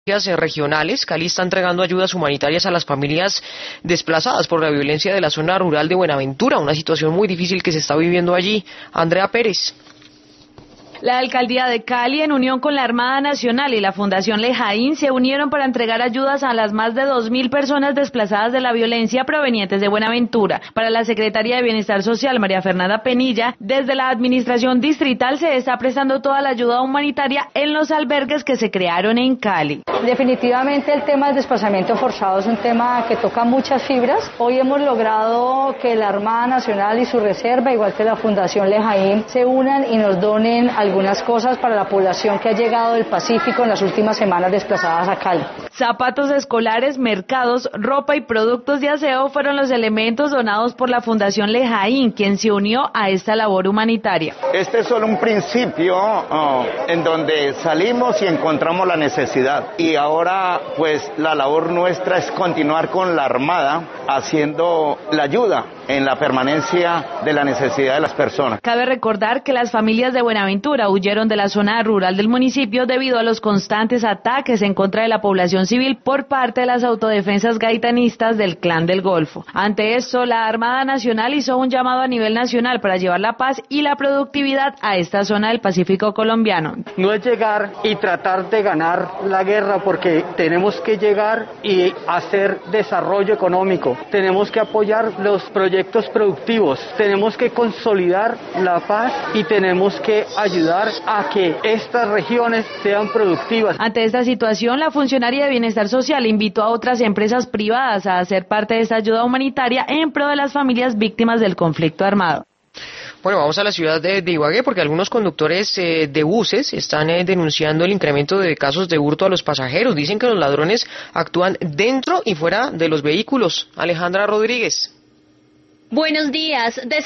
regionales. Cali está entregando ayudas humanitarias a las familias desplazadas por la violencia de la zona rural de Buenaventura, una situación muy difícil que se está viviendo allí. Andrea Pérez. La Alcaldía de Cali, en unión con la Armada Nacional y la Fundación Lejaín, se unieron para entregar ayudas a las más de 2.000 personas desplazadas de la violencia provenientes de Buenaventura. Para la Secretaría de Bienestar Social, María Fernanda Penilla, desde la Administración Distrital se está prestando toda la ayuda humanitaria en los albergues que se crearon en Cali. Definitivamente el tema del desplazamiento forzado es un tema que toca muchas fibras. Hoy hemos logrado que la Armada Nacional y su reserva, igual que la Fundación Lejaín, se unan y nos donen algunas cosas para la población que ha llegado del Pacífico en las últimas semanas desplazadas a Cali. Zapatos escolares, mercados, ropa y productos de aseo fueron los elementos donados por la Fundación Lejaín, quien se unió a esta labor humanitaria. Este es solo un principio en donde salimos y encontramos la necesidad. Y ahora, pues, la labor nuestra es continuar con la Armada haciendo la ayuda en la permanencia de la necesidad de las personas. Cabe recordar que las familias de Buenaventura huyeron de la zona rural del municipio debido a los constantes ataques en contra de la población civil por parte de las autodefensas gaitanistas del Clan del Golfo. Ante esto, la Armada Nacional hizo un llamado a nivel nacional para llevar la paz y la productividad a esta zona del Pacífico colombiano. No es llegar y tratar de ganar la guerra, porque tenemos que llegar y hacer desarrollo económico, tenemos que apoyar los proyectos productivos, tenemos que consolidar la paz y tenemos que ayudar a que estas regiones sean productivas. Ante esta situación, la funcionaria de Bienestar Social invitó a otras empresas privadas a hacer parte de esta ayuda humanitaria en pro de las familias víctimas del conflicto armado. Bueno, vamos a la ciudad de Ibagué porque algunos conductores de buses están denunciando el incremento de casos de hurto a los pasajeros. Dicen que los ladrones actúan dentro y fuera de los vehículos. Alejandra Rodríguez. Buenos días.